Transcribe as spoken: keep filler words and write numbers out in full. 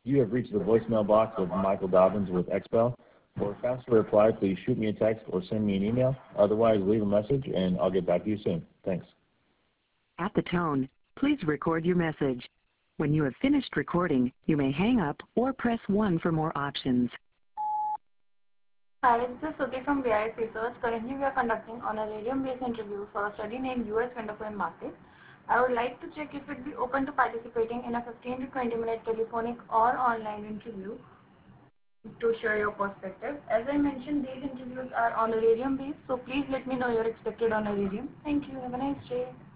You have reached the voicemail box of Michael Dobbins with XPEL. For a faster reply, please shoot me a text or send me an email. Otherwise, leave a message and I'll get back to you soon. Thanks. At the tone, please record your message. When you have finished recording, you may hang up or press one for more options. Hi, this is Suti from B I S Research. Currently, we are conducting on a radium-based interview for a study named U S Window Film Market. I would like to check if it would be open to participating in a fifteen to twenty minute telephonic or online interview to share your perspective. As I mentioned, these interviews are on a radium base, so please let me know your expected honorarium. Thank you. Have a nice day.